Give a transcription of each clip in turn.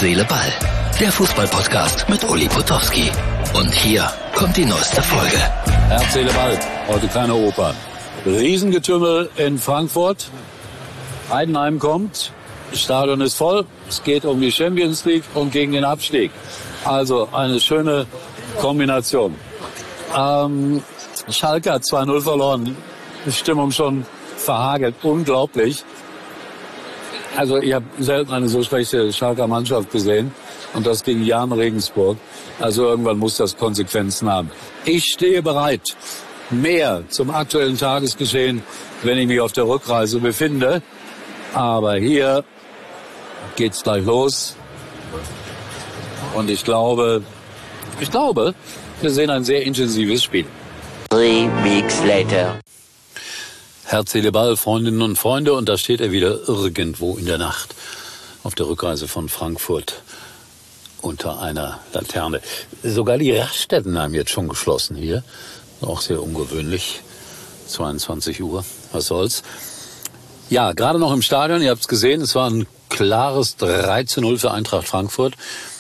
Seele, Ball. Der Fußball-Podcast mit Uli Potowski. Und hier kommt die neueste Folge. Herz, Seele, Ball. Heute keine Oper. Riesengetümmel in Frankfurt. Heidenheim kommt. Das Stadion ist voll. Es geht um die Champions League und gegen den Abstieg. Also eine schöne Kombination. Schalke hat 2-0 verloren. Die Stimmung schon verhagelt. Unglaublich. Also ich habe selten eine so schlechte Schalker Mannschaft gesehen. Und das gegen Jahn Regensburg. Also irgendwann muss das Konsequenzen haben. Ich stehe bereit. Mehr zum aktuellen Tagesgeschehen, wenn ich mich auf der Rückreise befinde. Aber hier geht's gleich los. Und ich glaube, wir sehen ein sehr intensives Spiel. 3 weeks later. Herz, Seele, Ball, Freundinnen und Freunde. Und da steht er wieder irgendwo in der Nacht auf der Rückreise von Frankfurt unter einer Laterne. Sogar die Raststätten haben jetzt schon geschlossen hier. Auch sehr ungewöhnlich. 22 Uhr. Was soll's? Ja, gerade noch im Stadion. Ihr habt es gesehen. Es war ein klares 3-0 für Eintracht Frankfurt.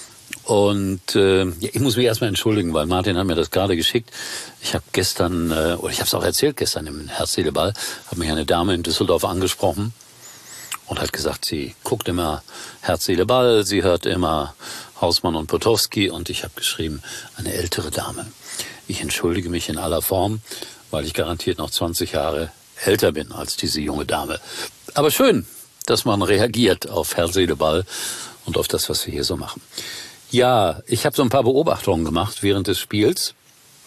Und ich muss mich erstmal entschuldigen, weil Martin hat mir das gerade geschickt. Ich habe gestern, oder ich habe es auch erzählt gestern im Herz, Seele, Ball, hat mich eine Dame in Düsseldorf angesprochen und hat gesagt, sie guckt immer Herz, Seele, Ball, sie hört immer Hausmann und Potowski, und ich habe geschrieben, eine ältere Dame. Ich entschuldige mich in aller Form, weil ich garantiert noch 20 Jahre älter bin als diese junge Dame. Aber schön, dass man reagiert auf Herz, Seele, Ball und auf das, was wir hier so machen. Ja, ich habe so ein paar Beobachtungen gemacht während des Spiels.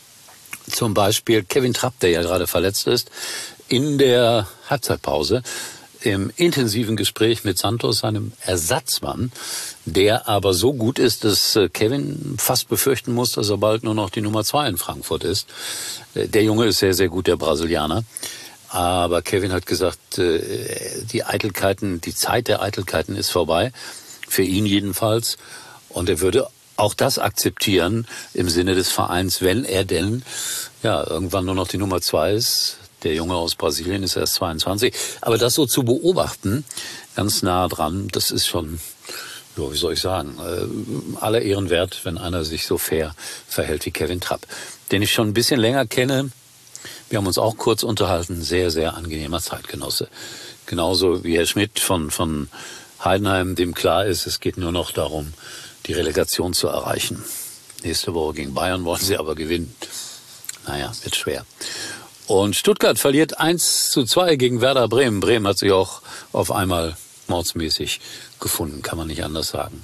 Zum Beispiel Kevin Trapp, der ja gerade verletzt ist, in der Halbzeitpause im intensiven Gespräch mit Santos, seinem Ersatzmann, der aber so gut ist, dass Kevin fast befürchten muss, dass er bald nur noch die Nummer 2 in Frankfurt ist. Der Junge ist sehr, sehr gut, der Brasilianer. Aber Kevin hat gesagt, die Eitelkeiten, die Zeit der Eitelkeiten ist vorbei, für ihn jedenfalls. Und er würde auch das akzeptieren im Sinne des Vereins, wenn er denn ja irgendwann nur noch die Nummer 2 ist. Der Junge aus Brasilien ist erst 22. Aber das so zu beobachten, ganz nah dran, das ist schon, ja, wie soll ich sagen, aller Ehren wert, wenn einer sich so fair verhält wie Kevin Trapp, den ich schon ein bisschen länger kenne. Wir haben uns auch kurz unterhalten, sehr, sehr angenehmer Zeitgenosse. Genauso wie Herr Schmidt von Heidenheim, dem klar ist, es geht nur noch darum, die Relegation zu erreichen. Nächste Woche gegen Bayern wollen sie aber gewinnen. Naja, wird schwer. Und Stuttgart verliert 1-2 gegen Werder Bremen. Bremen hat sich auch auf einmal mordsmäßig gefunden, kann man nicht anders sagen.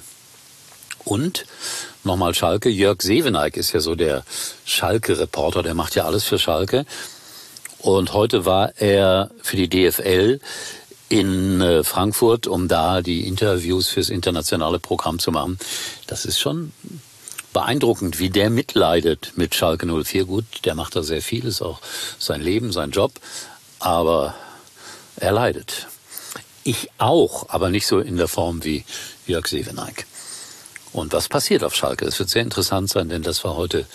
Und nochmal Schalke. Jörg Seveneik ist ja so der Schalke-Reporter, der macht ja alles für Schalke. Und heute war er für die DFL in Frankfurt, um da die Interviews fürs internationale Programm zu machen. Das ist schon beeindruckend, wie der mitleidet mit Schalke 04. Gut, der macht da sehr viel, ist auch sein Leben, sein Job, aber er leidet. Ich auch, aber nicht so in der Form wie Jörg Seveneik. Und was passiert auf Schalke? Es wird sehr interessant sein, denn das war heute,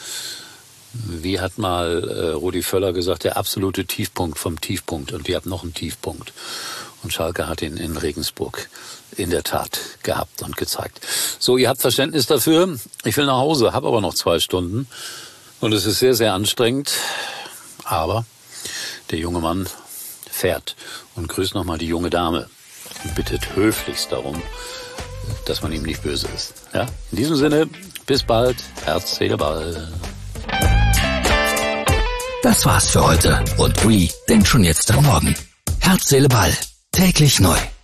wie hat mal Rudi Völler gesagt, der absolute Tiefpunkt vom Tiefpunkt. Und wir haben noch einen Tiefpunkt. Und Schalke hat ihn in Regensburg in der Tat gehabt und gezeigt. So, ihr habt Verständnis dafür. Ich will nach Hause, habe aber noch 2 Stunden. Und es ist sehr, sehr anstrengend. Aber der junge Mann fährt und grüßt nochmal die junge Dame und bittet höflichst darum, dass man ihm nicht böse ist. Ja? In diesem Sinne, bis bald. Herz, Seele, Ball. Das war's für heute. Und Uli denkt schon jetzt am Morgen. Herz, Seele, Ball. Täglich neu.